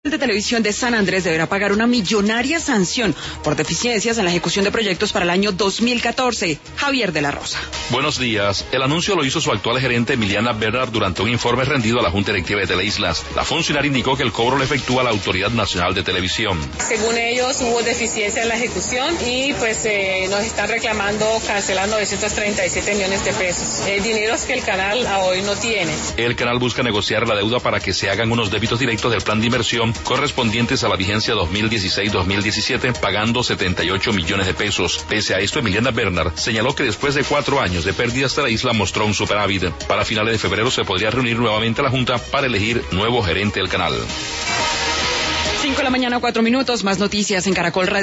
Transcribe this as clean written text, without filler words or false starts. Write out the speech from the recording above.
de Televisión de San Andrés deberá pagar una millonaria sanción por deficiencias en la ejecución de proyectos para el año 2014. Javier de la Rosa. Buenos días. El anuncio lo hizo su actual gerente Emiliana Bernard durante un informe rendido a la Junta Directiva de Teleislas. La funcionaria indicó que el cobro lo efectúa la Autoridad Nacional de Televisión. Según ellos hubo deficiencia en la ejecución y pues nos están reclamando cancelar 937 millones de pesos. Dineros que el canal a hoy no tiene. El canal busca negociar la deuda para que se hagan unos débitos directos del plan de inversión correspondientes a la vigencia 2016-2017, pagando 78 millones de pesos. Pese a esto, Emiliana Bernard señaló que después de 4 años de pérdidas, la isla mostró un superávit. Para finales de febrero se podría reunir nuevamente la Junta para elegir nuevo gerente del canal. 5 de la mañana, 4 minutos, más noticias en Caracol Radio.